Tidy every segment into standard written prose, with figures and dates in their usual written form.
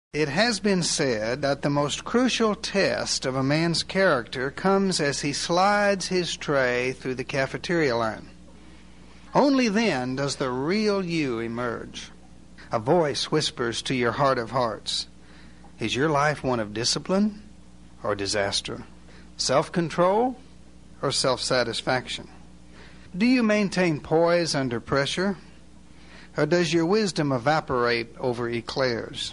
It has been said that the most crucial test of a man's character comes as he slides his tray through the cafeteria line. Only then does the real you emerge. A voice whispers to your heart of hearts, is your life one of discipline or disaster? Self-control or self-satisfaction? Do you maintain poise under pressure, or does your wisdom evaporate over eclairs?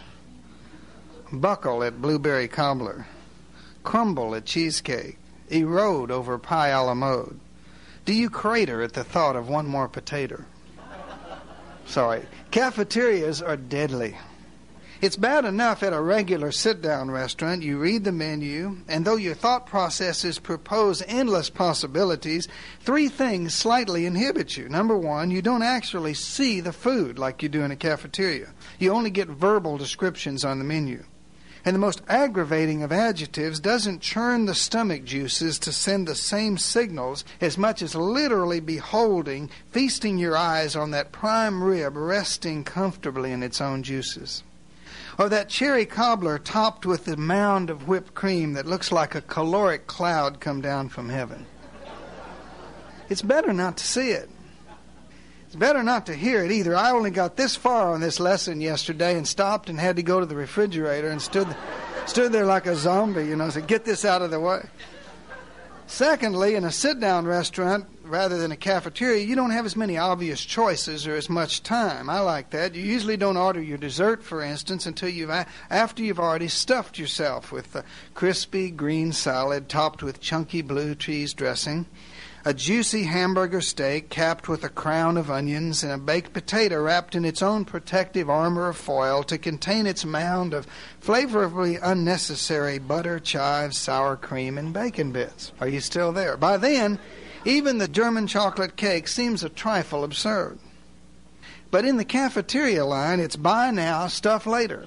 Buckle at blueberry cobbler, crumble at cheesecake, erode over pie a la mode. Do you crater at the thought of one more potato? Sorry, cafeterias are deadly. It's bad enough at a regular sit-down restaurant. You read the menu, and though your thought processes propose endless possibilities, three things slightly inhibit you. Number one, you don't actually see the food like you do in a cafeteria. You only get verbal descriptions on the menu. And the most aggravating of adjectives doesn't churn the stomach juices to send the same signals as much as literally beholding, feasting your eyes on that prime rib resting comfortably in its own juices. Or that cherry cobbler topped with the mound of whipped cream that looks like a caloric cloud come down from heaven. It's better not to see it. It's better not to hear it either. I only got this far on this lesson yesterday and stopped and had to go to the refrigerator and stood there like a zombie, said, get this out of the way. Secondly, in a sit-down restaurant, rather than a cafeteria, you don't have as many obvious choices or as much time. I like that. You usually don't order your dessert, for instance, until after you've already stuffed yourself with a crispy green salad topped with chunky blue cheese dressing, a juicy hamburger steak capped with a crown of onions, and a baked potato wrapped in its own protective armor of foil to contain its mound of flavorfully unnecessary butter, chives, sour cream, and bacon bits. Are you still there? By then, even the German chocolate cake seems a trifle absurd. But in the cafeteria line, it's buy now, stuff later.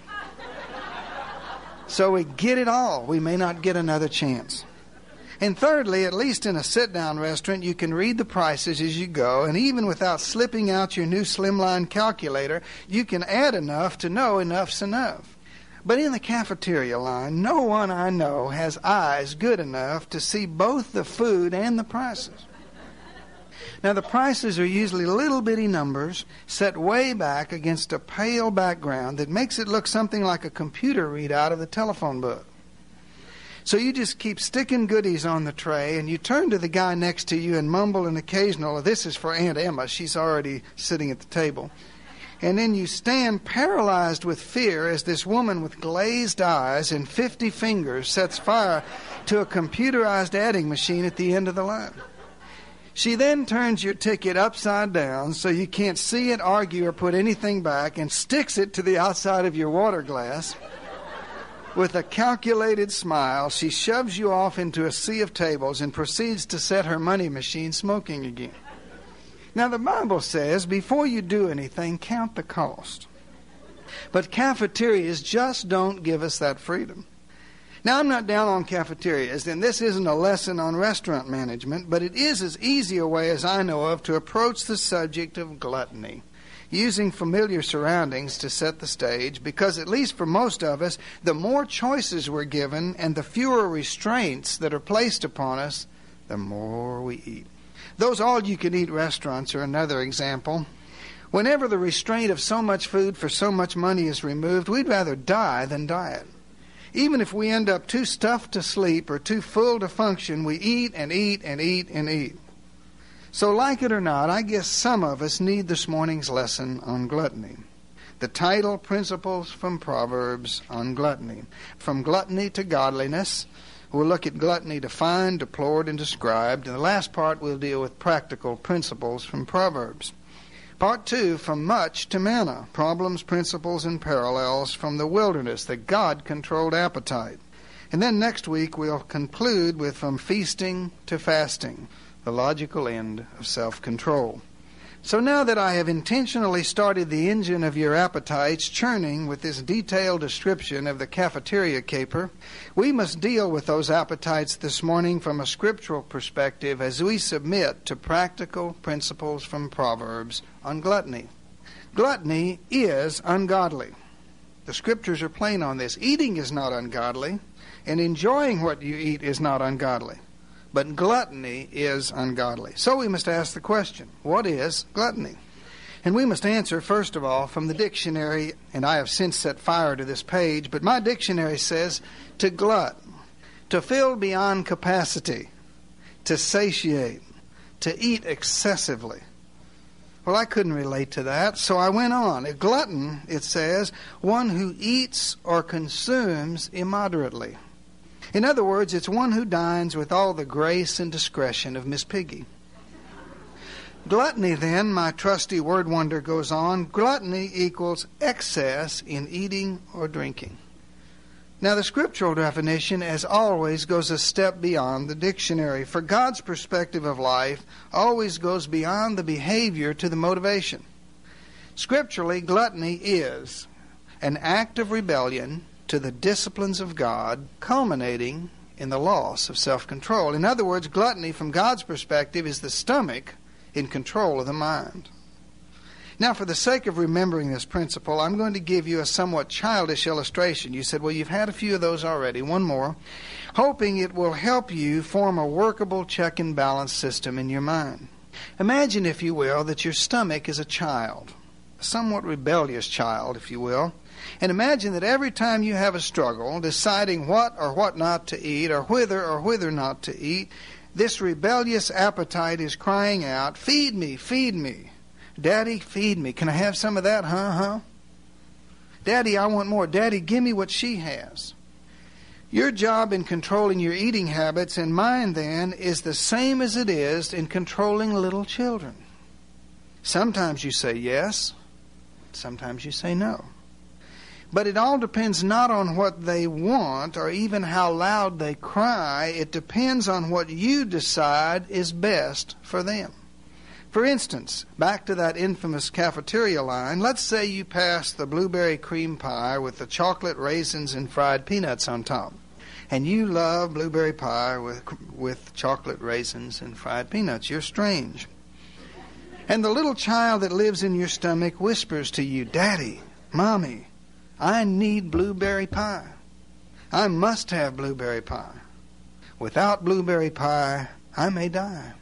So we get it all. We may not get another chance. And thirdly, at least in a sit-down restaurant, you can read the prices as you go, and even without slipping out your new slimline calculator, you can add enough to know enough's enough. But in the cafeteria line, no one I know has eyes good enough to see both the food and the prices. Now, the prices are usually little bitty numbers set way back against a pale background that makes it look something like a computer readout of the telephone book. So you just keep sticking goodies on the tray, and you turn to the guy next to you and mumble an occasional, this is for Aunt Emma, she's already sitting at the table. And then you stand paralyzed with fear as this woman with glazed eyes and 50 fingers sets fire to a computerized adding machine at the end of the line. She then turns your ticket upside down so you can't see it, argue, or put anything back, and sticks it to the outside of your water glass. With a calculated smile, she shoves you off into a sea of tables and proceeds to set her money machine smoking again. Now, the Bible says, before you do anything, count the cost. But cafeterias just don't give us that freedom. Now, I'm not down on cafeterias, and this isn't a lesson on restaurant management, but it is as easy a way as I know of to approach the subject of gluttony, using familiar surroundings to set the stage, because at least for most of us, the more choices we're given and the fewer restraints that are placed upon us, the more we eat. Those all-you-can-eat restaurants are another example. Whenever the restraint of so much food for so much money is removed, we'd rather die than diet. Even if we end up too stuffed to sleep or too full to function, we eat and eat and eat and eat. So like it or not, I guess some of us need this morning's lesson on gluttony. The title, Principles from Proverbs on Gluttony. From gluttony to godliness. We'll look at gluttony defined, deplored, and described. In the last part, we'll deal with practical principles from Proverbs. Part 2, from much to manna. Problems, principles, and parallels from the wilderness, the God-controlled appetite. And then next week, we'll conclude with from feasting to fasting, the logical end of self-control. So now that I have intentionally started the engine of your appetites churning with this detailed description of the cafeteria caper, we must deal with those appetites this morning from a scriptural perspective as we submit to practical principles from Proverbs on gluttony. Gluttony is ungodly. The Scriptures are plain on this. Eating is not ungodly, and enjoying what you eat is not ungodly. But gluttony is ungodly. So we must ask the question, what is gluttony? And we must answer, first of all, from the dictionary, and I have since set fire to this page, but my dictionary says to glut, to fill beyond capacity, to satiate, to eat excessively. Well, I couldn't relate to that, so I went on. A glutton, it says, one who eats or consumes immoderately. In other words, it's one who dines with all the grace and discretion of Miss Piggy. Gluttony, then, my trusty word wonder goes on, gluttony equals excess in eating or drinking. Now, the scriptural definition, as always, goes a step beyond the dictionary. For God's perspective of life always goes beyond the behavior to the motivation. Scripturally, gluttony is an act of rebellion to the disciplines of God, culminating in the loss of self-control. In other words, gluttony from God's perspective is the stomach in control of the mind. Now, for the sake of remembering this principle, I'm going to give you a somewhat childish illustration. You said, well, you've had a few of those already. One more. Hoping it will help you form a workable check and balance system in your mind. Imagine, if you will, that your stomach is a child, a somewhat rebellious child, if you will. And imagine that every time you have a struggle, deciding what or what not to eat, or whither not to eat, this rebellious appetite is crying out, feed me, feed me. Daddy, feed me. Can I have some of that, huh? Daddy, I want more. Daddy, give me what she has. Your job in controlling your eating habits and mine, then, is the same as it is in controlling little children. Sometimes you say yes, sometimes you say no. But it all depends not on what they want or even how loud they cry. It depends on what you decide is best for them. For instance, back to that infamous cafeteria line, let's say you pass the blueberry cream pie with the chocolate raisins and fried peanuts on top. And you love blueberry pie with chocolate raisins and fried peanuts. You're strange. And the little child that lives in your stomach whispers to you, Daddy, Mommy, I need blueberry pie. I must have blueberry pie. Without blueberry pie, I may die.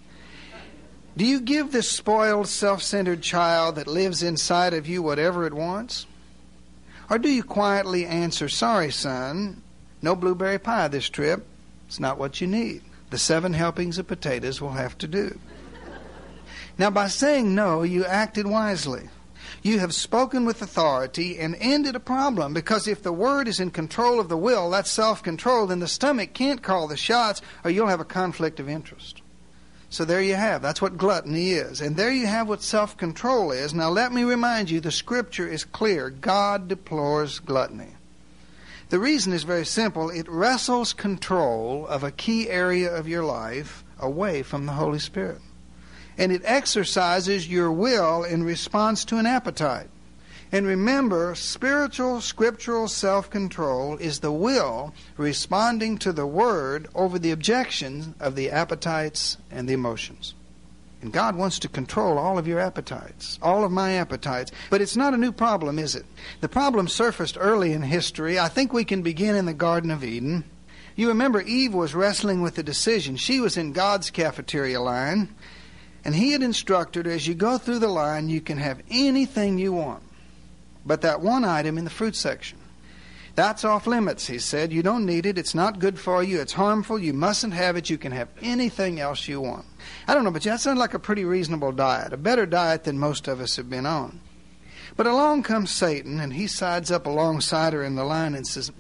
Do you give this spoiled, self-centered child that lives inside of you whatever it wants? Or do you quietly answer, sorry, son, no blueberry pie this trip. It's not what you need. The 7 helpings of potatoes will have to do. Now, by saying no, you acted wisely. You have spoken with authority and ended a problem, because if the word is in control of the will, that's self-control, then the stomach can't call the shots or you'll have a conflict of interest. So there you have. That's what gluttony is. And there you have what self-control is. Now let me remind you, the Scripture is clear. God deplores gluttony. The reason is very simple. It wrestles control of a key area of your life away from the Holy Spirit. And it exercises your will in response to an appetite. And remember, spiritual, scriptural self-control is the will responding to the Word over the objections of the appetites and the emotions. And God wants to control all of your appetites, all of my appetites. But it's not a new problem, is it? The problem surfaced early in history. I think we can begin in the Garden of Eden. You remember Eve was wrestling with the decision. She was in God's cafeteria line. And He had instructed her, as you go through the line, you can have anything you want. But that one item in the fruit section, that's off limits, He said. You don't need it. It's not good for you. It's harmful. You mustn't have it. You can have anything else you want. I don't know, but that sounds like a pretty reasonable diet, a better diet than most of us have been on. But along comes Satan, and he sides up alongside her in the line and says,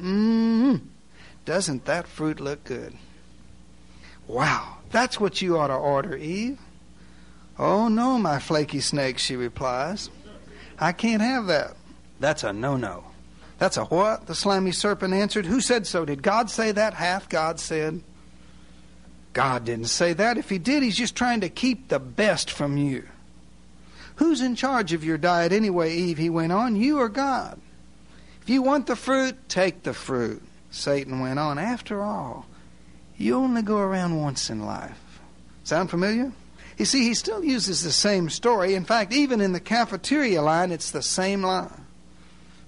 doesn't that fruit look good? Wow, that's what you ought to order, Eve. Oh, no, my flaky snake, she replies. I can't have that. That's a no-no. That's a what? The slimy serpent answered. Who said so? Did God say that? Hath God said? God didn't say that. If He did, He's just trying to keep the best from you. Who's in charge of your diet anyway, Eve? He went on. You or God? If you want the fruit, take the fruit. Satan went on. After all, you only go around once in life. Sound familiar? You see, he still uses the same story. In fact, even in the cafeteria line, it's the same line.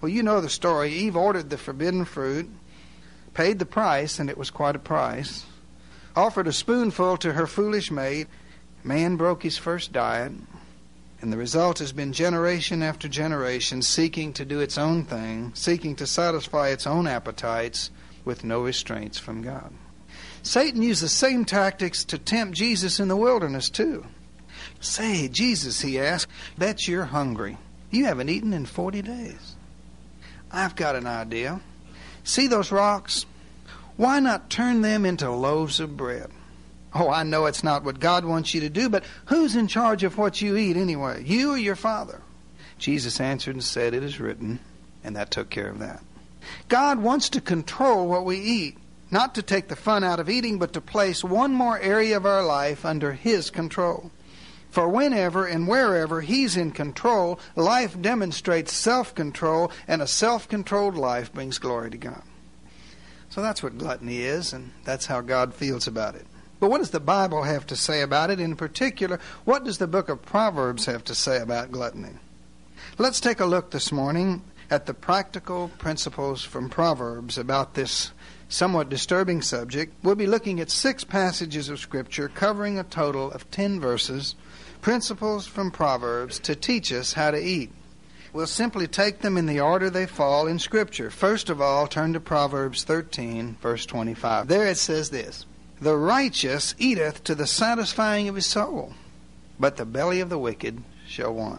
Well, you know the story. Eve ordered the forbidden fruit, paid the price, and it was quite a price, offered a spoonful to her foolish mate. Man broke his first diet, and the result has been generation after generation seeking to do its own thing, seeking to satisfy its own appetites with no restraints from God. Satan used the same tactics to tempt Jesus in the wilderness, too. Say, Jesus, he asked, bet you're hungry. You haven't eaten in 40 days. I've got an idea. See those rocks? Why not turn them into loaves of bread? Oh, I know it's not what God wants you to do, but who's in charge of what you eat anyway? You or your Father? Jesus answered and said, it is written, and that took care of that. God wants to control what we eat, not to take the fun out of eating, but to place one more area of our life under His control. For whenever and wherever He's in control, life demonstrates self-control, and a self-controlled life brings glory to God. So that's what gluttony is, and that's how God feels about it. But what does the Bible have to say about it? In particular, what does the book of Proverbs have to say about gluttony? Let's take a look this morning at the practical principles from Proverbs about this somewhat disturbing subject. We'll be looking at 6 passages of Scripture covering a total of 10 verses, principles from Proverbs to teach us how to eat. We'll simply take them in the order they fall in Scripture. First of all, turn to Proverbs 13, verse 25. There it says this, the righteous eateth to the satisfying of his soul, but the belly of the wicked shall want.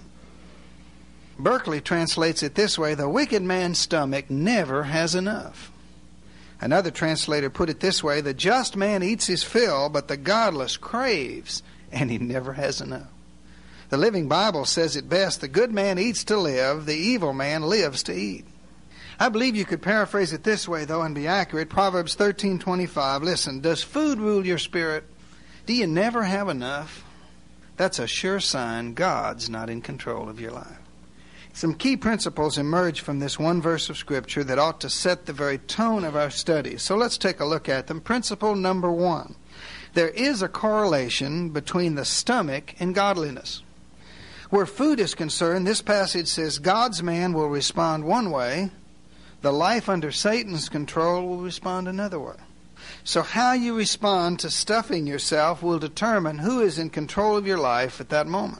Berkeley translates it this way, the wicked man's stomach never has enough. Another translator put it this way, the just man eats his fill, but the godless craves, and he never has enough. The Living Bible says it best, the good man eats to live, the evil man lives to eat. I believe you could paraphrase it this way, though, and be accurate. Proverbs 13:25. Listen, does food rule your spirit? Do you never have enough? That's a sure sign God's not in control of your life. Some key principles emerge from this one verse of Scripture that ought to set the very tone of our studies. So let's take a look at them. Principle number 1. There is a correlation between the stomach and godliness. Where food is concerned, this passage says God's man will respond one way, the life under Satan's control will respond another way. So how you respond to stuffing yourself will determine who is in control of your life at that moment.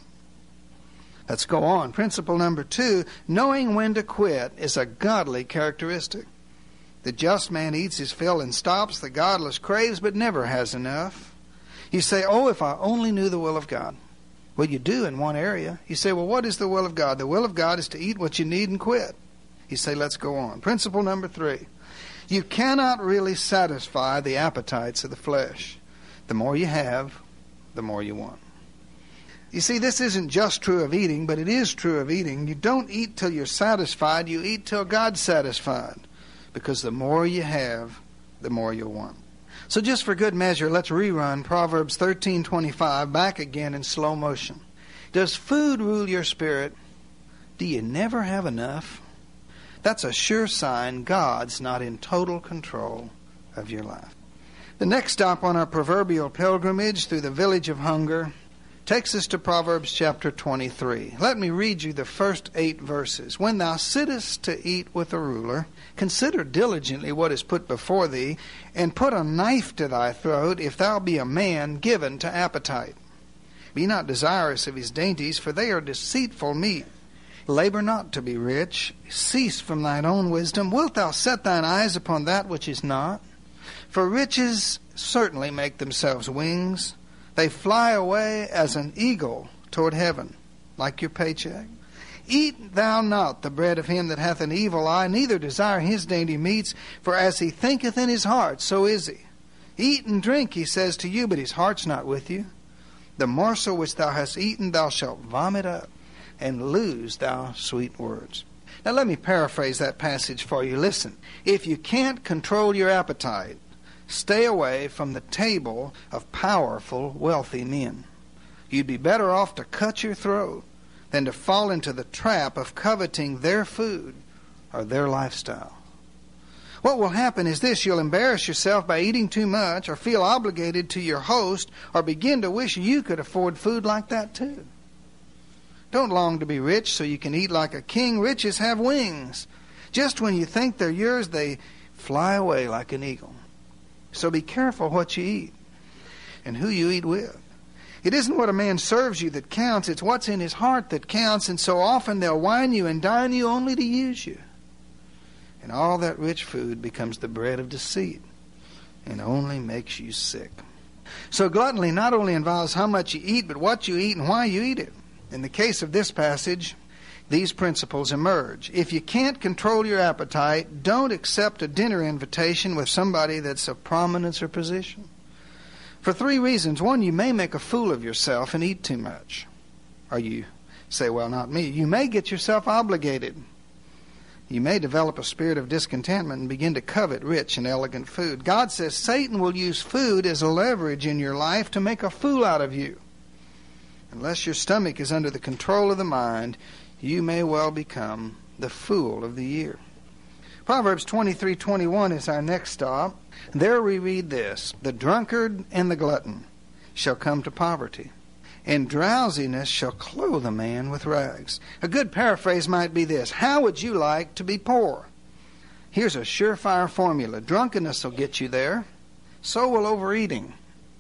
Let's go on. Principle number 2, knowing when to quit is a godly characteristic. The just man eats his fill and stops. The godless craves but never has enough. You say, oh, if I only knew the will of God. Well, you do in one area. You say, well, what is the will of God? The will of God is to eat what you need and quit. You say, let's go on. Principle number 3, you cannot really satisfy the appetites of the flesh. The more you have, the more you want. You see, this isn't just true of eating, but it is true of eating. You don't eat till you're satisfied. You eat till God's satisfied. Because the more you have, the more you'll want. So just for good measure, let's rerun Proverbs 13:25 back again in slow motion. Does food rule your spirit? Do you never have enough? That's a sure sign God's not in total control of your life. The next stop on our proverbial pilgrimage through the village of hunger takes us to Proverbs chapter 23. Let me read you the first 8 verses. When thou sittest to eat with a ruler, consider diligently what is put before thee, and put a knife to thy throat, if thou be a man given to appetite. Be not desirous of his dainties, for they are deceitful meat. Labor not to be rich. Cease from thine own wisdom. Wilt thou set thine eyes upon that which is not? For riches certainly make themselves wings. They fly away as an eagle toward heaven, like your paycheck. Eat thou not the bread of him that hath an evil eye, neither desire his dainty meats, for as he thinketh in his heart, so is he. Eat and drink, he says to you, but his heart's not with you. The morsel which thou hast eaten thou shalt vomit up, and lose thou sweet words. Now let me paraphrase that passage for you. Listen, if you can't control your appetite, stay away from the table of powerful, wealthy men. You'd be better off to cut your throat than to fall into the trap of coveting their food or their lifestyle. What will happen is this: you'll embarrass yourself by eating too much, or feel obligated to your host, or begin to wish you could afford food like that too. Don't long to be rich so you can eat like a king. Riches have wings. Just when you think they're yours, they fly away like an eagle. So be careful what you eat and who you eat with. It isn't what a man serves you that counts, it's what's in his heart that counts, and so often they'll wine you and dine you only to use you. And all that rich food becomes the bread of deceit and only makes you sick. So gluttony not only involves how much you eat, but what you eat and why you eat it. In the case of this passage, these principles emerge. If you can't control your appetite, don't accept a dinner invitation with somebody that's of prominence or position. For 3 reasons. 1, you may make a fool of yourself and eat too much. Or you say, well, not me. You may get yourself obligated. You may develop a spirit of discontentment and begin to covet rich and elegant food. God says Satan will use food as a leverage in your life to make a fool out of you. Unless your stomach is under the control of the mind, you may well become the fool of the year. Proverbs 23:21 is our next stop. There we read this: the drunkard and the glutton shall come to poverty, and drowsiness shall clothe a man with rags. A good paraphrase might be this: how would you like to be poor? Here's a surefire formula. Drunkenness will get you there. So will overeating.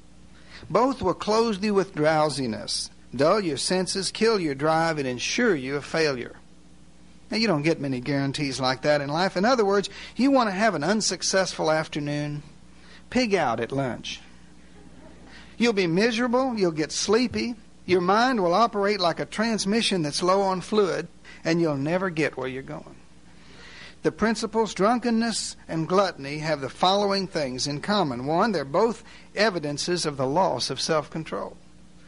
Both will clothe you with drowsiness, dull your senses, kill your drive, and ensure you a failure. Now, you don't get many guarantees like that in life. In other words, you want to have an unsuccessful afternoon? Pig out at lunch. You'll be miserable, you'll get sleepy, your mind will operate like a transmission that's low on fluid, and you'll never get where you're going. The principles, drunkenness and gluttony, have the following things in common. 1, they're both evidences of the loss of self-control.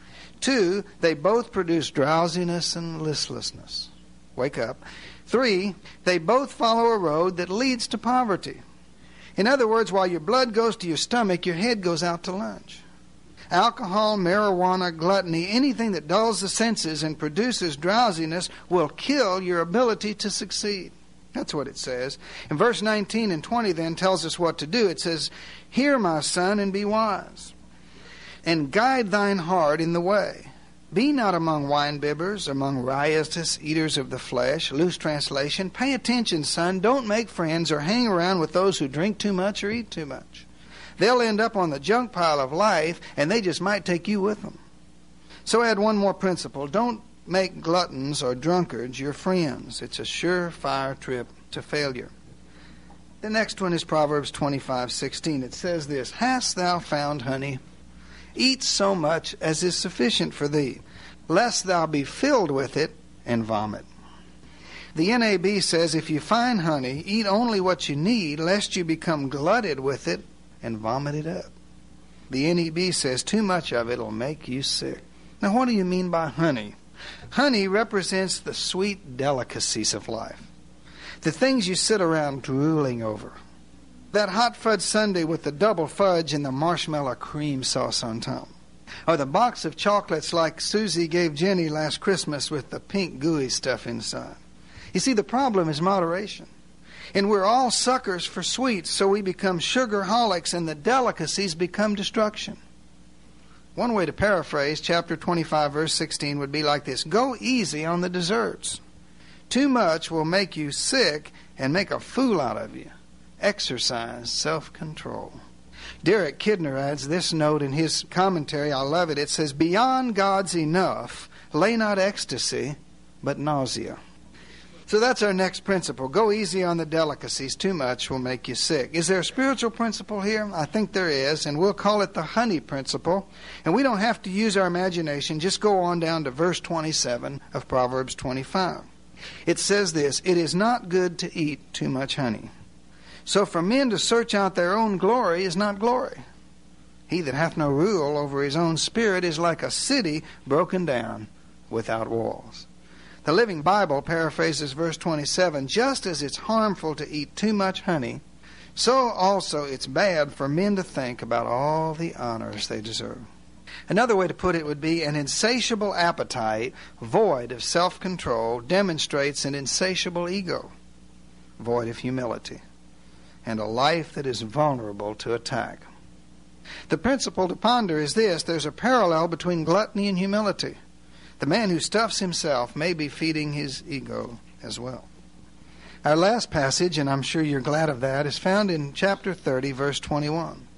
2, they both produce drowsiness and listlessness. Wake up. 3, they both follow a road that leads to poverty. In other words, while your blood goes to your stomach, your head goes out to lunch. Alcohol, marijuana, gluttony, anything that dulls the senses and produces drowsiness will kill your ability to succeed. That's what it says. In verse 19 and 20 then tells us what to do. It says, hear, my son, and be wise, and guide thine heart in the way. Be not among wine-bibbers, among riotous eaters of the flesh. Loose translation. Pay attention, son. Don't make friends or hang around with those who drink too much or eat too much. They'll end up on the junk pile of life, and they just might take you with them. So add one more principle. Don't make gluttons or drunkards your friends. It's a surefire trip to failure. The next one is Proverbs 25:16. It says this: hast thou found honey? Eat so much as is sufficient for thee, lest thou be filled with it and vomit. The NAB says, if you find honey, eat only what you need, lest you become glutted with it and vomit it up. The NEB says, too much of it will make you sick. Now, what do you mean by honey? Honey represents the sweet delicacies of life, the things you sit around drooling over. That hot fudge sundae with the double fudge and the marshmallow cream sauce on top. Or the box of chocolates like Susie gave Jenny last Christmas with the pink gooey stuff inside. You see, the problem is moderation. And we're all suckers for sweets, so we become sugarholics and the delicacies become destruction. One way to paraphrase chapter 25, verse 16 would be like this: go easy on the desserts. Too much will make you sick and make a fool out of you. Exercise self-control. Derek Kidner adds this note in his commentary. I love it. It says, beyond God's enough, lay not ecstasy, but nausea. So that's our next principle. Go easy on the delicacies. Too much will make you sick. Is there a spiritual principle here? I think there is, and we'll call it the honey principle. And we don't have to use our imagination. Just go on down to verse 27 of Proverbs 25. It says this: it is not good to eat too much honey. So for men to search out their own glory is not glory. He that hath no rule over his own spirit is like a city broken down without walls. The Living Bible paraphrases verse 27, just as it's harmful to eat too much honey, so also it's bad for men to think about all the honors they deserve. Another way to put it would be, an insatiable appetite void of self-control demonstrates an insatiable ego, void of humility, and a life that is vulnerable to attack. The principle to ponder is this: there's a parallel between gluttony and humility. The man who stuffs himself may be feeding his ego as well. Our last passage, and I'm sure you're glad of that, is found in chapter 30, verse 21.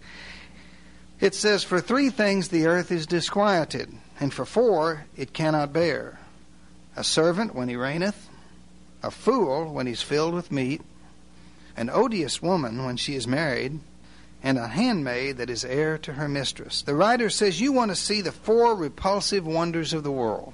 It says, "For 3 things the earth is disquieted, and for 4 it cannot bear. A servant when he reigneth, a fool when he's filled with meat, an odious woman when she is married, and a handmaid that is heir to her mistress." The writer says you want to see the 4 repulsive wonders of the world.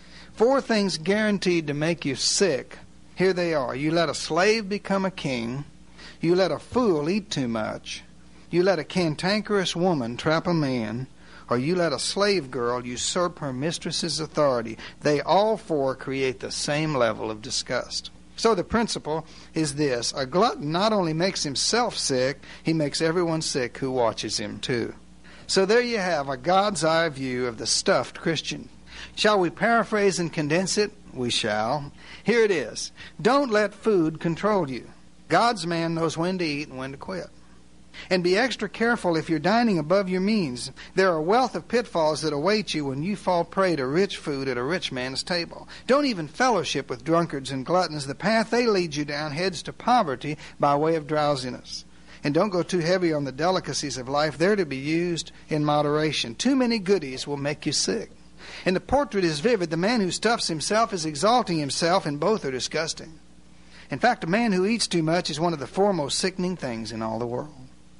4 things guaranteed to make you sick. Here they are. You let a slave become a king. You let a fool eat too much. You let a cantankerous woman trap a man. Or you let a slave girl usurp her mistress's authority. They all 4 create the same level of disgust. So the principle is this: a glutton not only makes himself sick, he makes everyone sick who watches him too. So there you have a God's eye view of the stuffed Christian. Shall we paraphrase and condense it? We shall. Here it is. Don't let food control you. God's man knows when to eat and when to quit. And be extra careful if you're dining above your means. There are a wealth of pitfalls that await you when you fall prey to rich food at a rich man's table. Don't even fellowship with drunkards and gluttons. The path they lead you down heads to poverty by way of drowsiness. And don't go too heavy on the delicacies of life. They're to be used in moderation. Too many goodies will make you sick. And the portrait is vivid. The man who stuffs himself is exalting himself, and both are disgusting. In fact, a man who eats too much is one of the 4 most sickening things in all the world.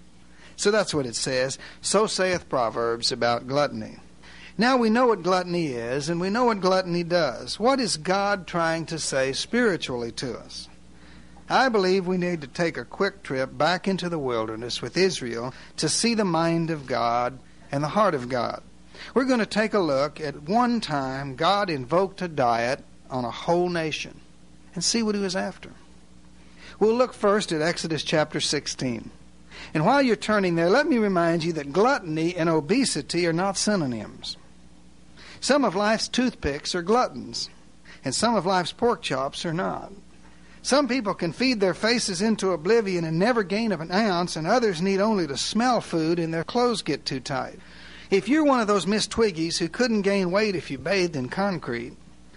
So that's what it says. So saith Proverbs about gluttony. Now we know what gluttony is, and we know what gluttony does. What is God trying to say spiritually to us? I believe we need to take a quick trip back into the wilderness with Israel to see the mind of God and the heart of God. We're going to take a look at one time God invoked a diet on a whole nation and see what he was after. We'll look first at Exodus chapter 16. And while you're turning there, let me remind you that gluttony and obesity are not synonyms. Some of life's toothpicks are gluttons, and some of life's pork chops are not. Some people can feed their faces into oblivion and never gain an ounce, and others need only to smell food and their clothes get too tight. If you're one of those Miss Twiggies who couldn't gain weight if you bathed in concrete,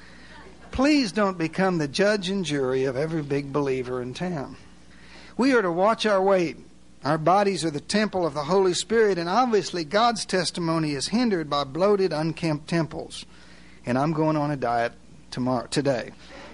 please don't become the judge and jury of every big believer in town. We are to watch our weight. Our bodies are the temple of the Holy Spirit, and obviously God's testimony is hindered by bloated, unkempt temples. And I'm going on a diet today,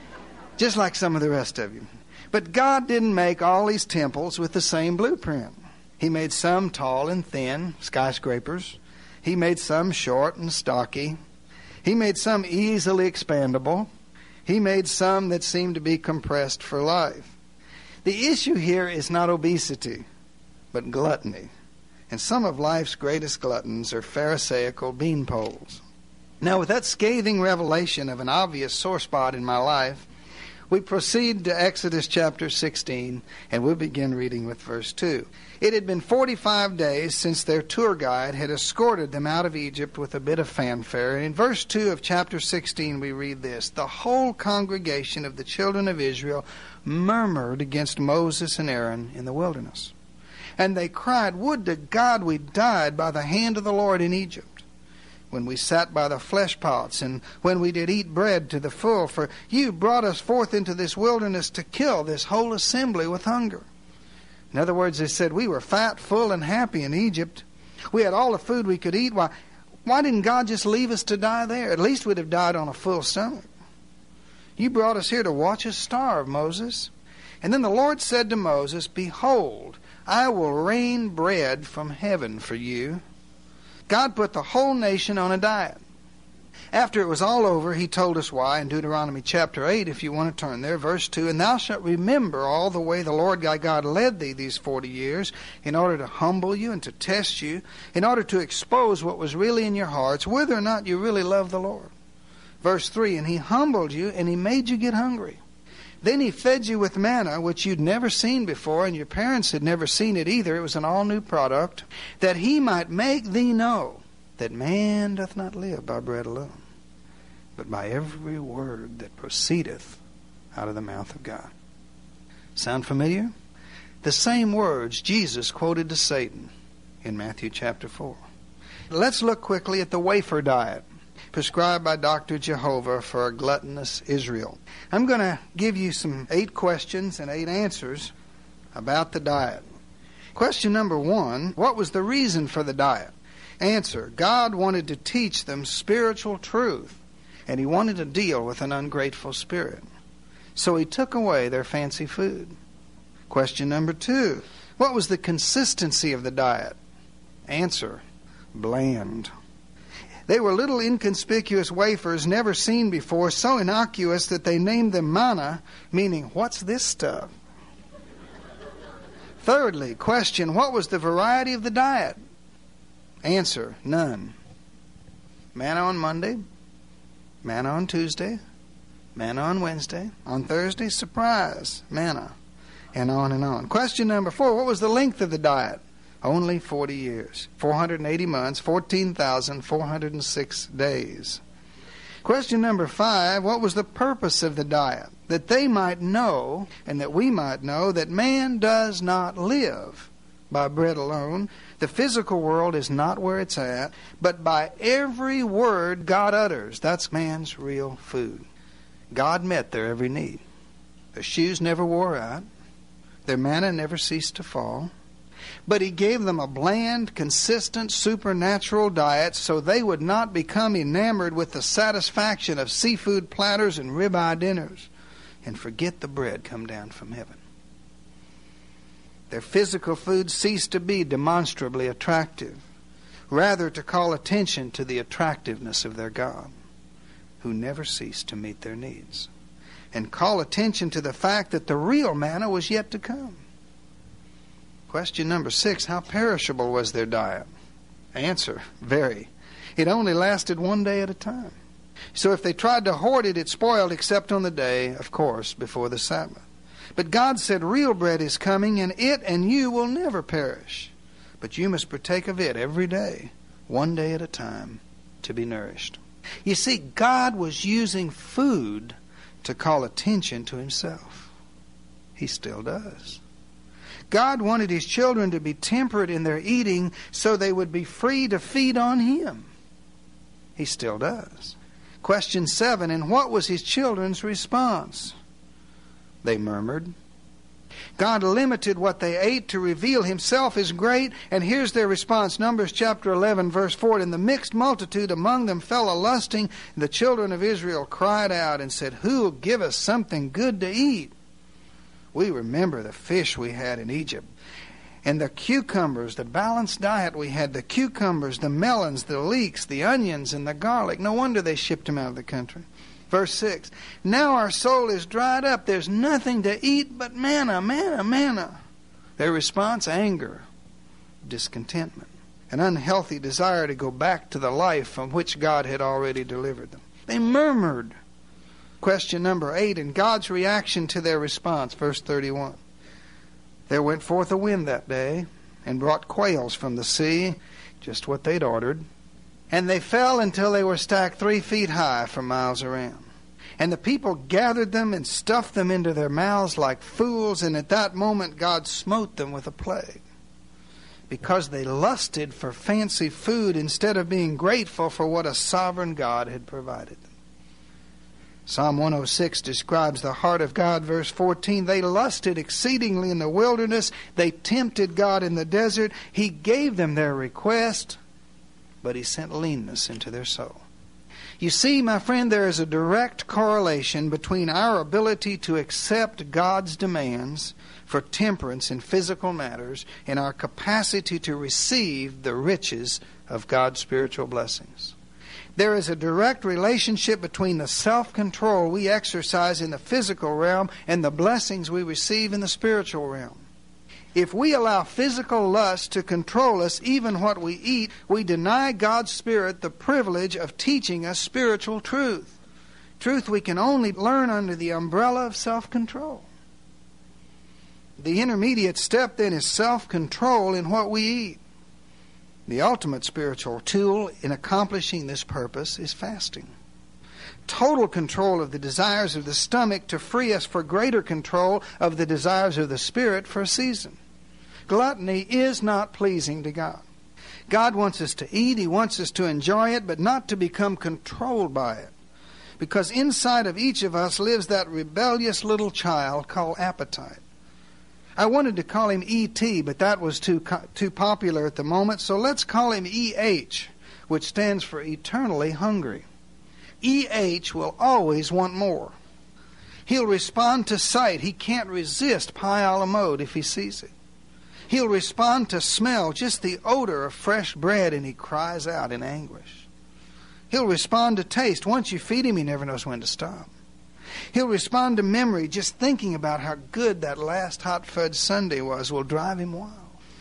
just like some of the rest of you. But God didn't make all these temples with the same blueprint. He made some tall and thin, skyscrapers. He made some short and stocky. He made some easily expandable. He made some that seemed to be compressed for life. The issue here is not obesity, but gluttony. And some of life's greatest gluttons are pharisaical beanpoles. Now, with that scathing revelation of an obvious sore spot in my life, we proceed to Exodus chapter 16, and we'll begin reading with verse 2. It had been 45 days since their tour guide had escorted them out of Egypt with a bit of fanfare. And in verse 2 of chapter 16 we read this: "The whole congregation of the children of Israel murmured against Moses and Aaron in the wilderness. And they cried, 'Would to God we died by the hand of the Lord in Egypt, when we sat by the flesh pots, and when we did eat bread to the full, for you brought us forth into this wilderness to kill this whole assembly with hunger.'" In other words, they said, we were fat, full, and happy in Egypt. We had all the food we could eat. Why didn't God just leave us to die there? At least we'd have died on a full stomach. You brought us here to watch us starve, Moses. And then the Lord said to Moses, "Behold, I will rain bread from heaven for you." God put the whole nation on a diet. After it was all over, he told us why in Deuteronomy chapter 8, if you want to turn there, verse 2, "And thou shalt remember all the way the Lord thy God led thee these 40 years, in order to humble you and to test you, in order to expose what was really in your hearts, whether or not you really love the Lord." Verse 3, "And he humbled you, and he made you get hungry. Then he fed you with manna, which you'd never seen before, and your parents had never seen it either. It was an all-new product, that he might make thee know that man doth not live by bread alone, but by every word that proceedeth out of the mouth of God." Sound familiar? The same words Jesus quoted to Satan in Matthew chapter 4. Let's look quickly at the wafer diet. prescribed by Dr. Jehovah for a gluttonous Israel. I'm going to give you some 8 questions and 8 answers about the diet. Question number 1, what was the reason for the diet? Answer, God wanted to teach them spiritual truth, and He wanted to deal with an ungrateful spirit. So He took away their fancy food. Question number 2, what was the consistency of the diet? Answer, bland. They were little inconspicuous wafers never seen before, so innocuous that they named them manna, meaning, what's this stuff? Thirdly, question, what was the variety of the diet? Answer, none. Manna on Monday, manna on Tuesday, manna on Wednesday, on Thursday, surprise, manna, and on and on. Question number 4, what was the length of the diet? Only 40 years, 480 months, 14,406 days. Question number 5, what was the purpose of the diet? That they might know, and that we might know, that man does not live by bread alone. The physical world is not where it's at, but by every word God utters. That's man's real food. God met their every need. Their shoes never wore out. Their manna never ceased to fall. But He gave them a bland, consistent, supernatural diet so they would not become enamored with the satisfaction of seafood platters and ribeye dinners and forget the bread come down from heaven. Their physical food ceased to be demonstrably attractive, rather to call attention to the attractiveness of their God, who never ceased to meet their needs, and call attention to the fact that the real manna was yet to come. Question number 6, how perishable was their diet? Answer, very. It only lasted one day at a time. So if they tried to hoard it, it spoiled except on the day, of course, before the Sabbath. But God said real bread is coming, and it and you will never perish. But you must partake of it every day, one day at a time, to be nourished. You see, God was using food to call attention to Himself. He still does. God wanted His children to be temperate in their eating so they would be free to feed on Him. He still does. Question 7, and what was His children's response? They murmured. God limited what they ate to reveal Himself as great, and here's their response. Numbers chapter 11, verse 4, and the mixed multitude among them fell a-lusting, and the children of Israel cried out and said, who will give us something good to eat? We remember the fish we had in Egypt, and the cucumbers, the balanced diet we had, the cucumbers, the melons, the leeks, the onions, and the garlic. No wonder they shipped them out of the country. Verse 6, now our soul is dried up. There's nothing to eat but manna, manna, manna. Their response, anger, discontentment, an unhealthy desire to go back to the life from which God had already delivered them. They murmured. Question number 8, and God's reaction to their response, verse 31. There went forth a wind that day, and brought quails from the sea, just what they'd ordered. And they fell until they were stacked 3 feet high for miles around. And the people gathered them and stuffed them into their mouths like fools, and at that moment God smote them with a plague, because they lusted for fancy food instead of being grateful for what a sovereign God had provided them. Psalm 106 describes the heart of God, verse 14. They lusted exceedingly in the wilderness. They tempted God in the desert. He gave them their request, but He sent leanness into their soul. You see, my friend, there is a direct correlation between our ability to accept God's demands for temperance in physical matters and our capacity to receive the riches of God's spiritual blessings. There is a direct relationship between the self-control we exercise in the physical realm and the blessings we receive in the spiritual realm. If we allow physical lust to control us, even what we eat, we deny God's Spirit the privilege of teaching us spiritual truth. Truth we can only learn under the umbrella of self-control. The intermediate step then is self-control in what we eat. The ultimate spiritual tool in accomplishing this purpose is fasting. Total control of the desires of the stomach to free us for greater control of the desires of the spirit for a season. Gluttony is not pleasing to God. God wants us to eat. He wants us to enjoy it, but not to become controlled by it. Because inside of each of us lives that rebellious little child called appetite. I wanted to call him E.T., but that was too popular at the moment, so let's call him E.H., which stands for eternally hungry. E.H. will always want more. He'll respond to sight. He can't resist pie a la mode if he sees it. He'll respond to smell, just the odor of fresh bread, and he cries out in anguish. He'll respond to taste. Once you feed him, he never knows when to stop. He'll respond to memory. Just thinking about how good that last hot fudge sundae was will drive him wild.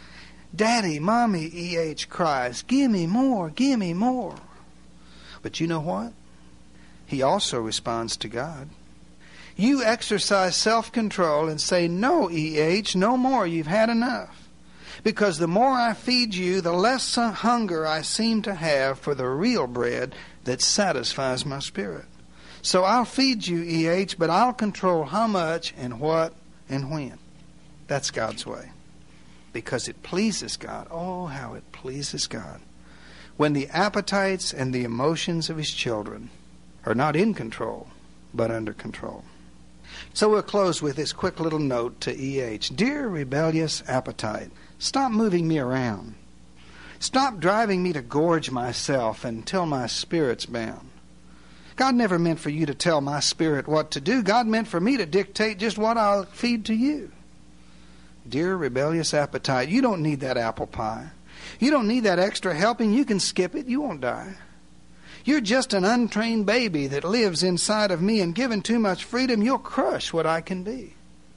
Daddy, Mommy, E.H. cries, give me more, give me more. But you know what? He also responds to God. You exercise self-control and say, no, E.H., no more, you've had enough. Because the more I feed you, the less hunger I seem to have for the real bread that satisfies my spirit. So I'll feed you, E.H., but I'll control how much and what and when. That's God's way. Because it pleases God. Oh, how it pleases God. When the appetites and the emotions of His children are not in control, but under control. So we'll close with this quick little note to E.H. Dear rebellious appetite, stop moving me around. Stop driving me to gorge myself until my spirit's bound. God never meant for you to tell my spirit what to do. God meant for me to dictate just what I'll feed to you. Dear rebellious appetite, you don't need that apple pie. You don't need that extra helping. You can skip it. You won't die. You're just an untrained baby that lives inside of me, and given too much freedom, you'll crush what I can be.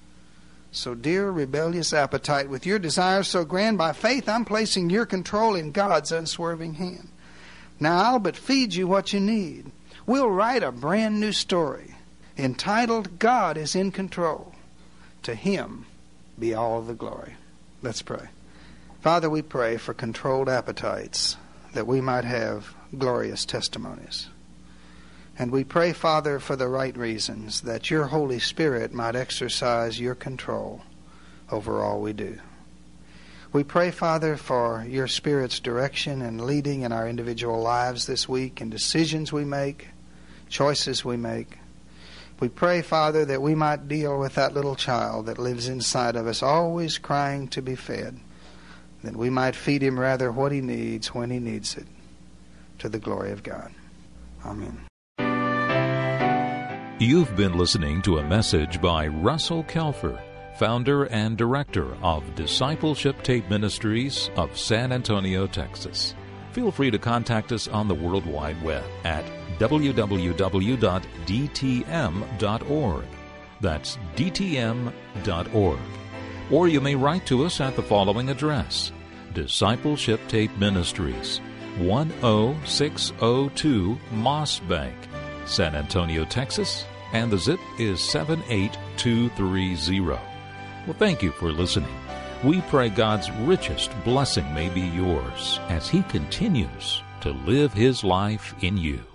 So, dear rebellious appetite, with your desires so grand, by faith I'm placing your control in God's unswerving hand. Now I'll but feed you what you need. We'll write a brand new story entitled, God is in Control. To Him be all the glory. Let's pray. Father, we pray for controlled appetites, that we might have glorious testimonies. And we pray, Father, for the right reasons, that your Holy Spirit might exercise your control over all we do. We pray, Father, for your Spirit's direction and leading in our individual lives this week, and decisions we make, choices we make. We pray, Father, that we might deal with that little child that lives inside of us, always crying to be fed, that we might feed him rather what he needs when he needs it, to the glory of God. Amen. You've been listening to a message by Russell Kelfer, founder and director of Discipleship Tape Ministries of San Antonio, Texas. Feel free to contact us on the World Wide Web at www.dtm.org. That's dtm.org. Or you may write to us at the following address: Discipleship Tape Ministries, 10602 Moss Bank, San Antonio, Texas, and the zip is 78230. Well, thank you for listening. We pray God's richest blessing may be yours as He continues to live His life in you.